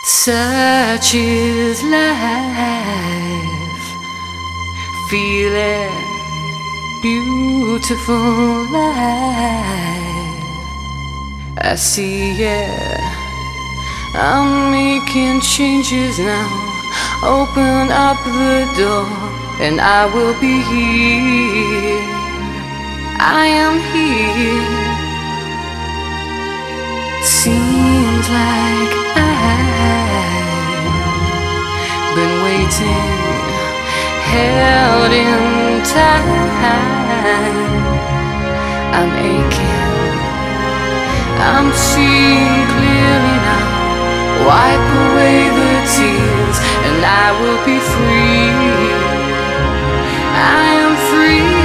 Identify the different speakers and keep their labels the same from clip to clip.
Speaker 1: Such is life, feeling beautiful life. I see it, I'm making changes now. Open up the door and I will be here. I am here. Seems like I've been waiting, held in time. I'm aching, I'm seeing clearly now. Wipe away the tears and I will be free. I am free.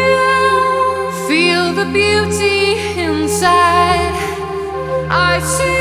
Speaker 1: Beauty inside, I see.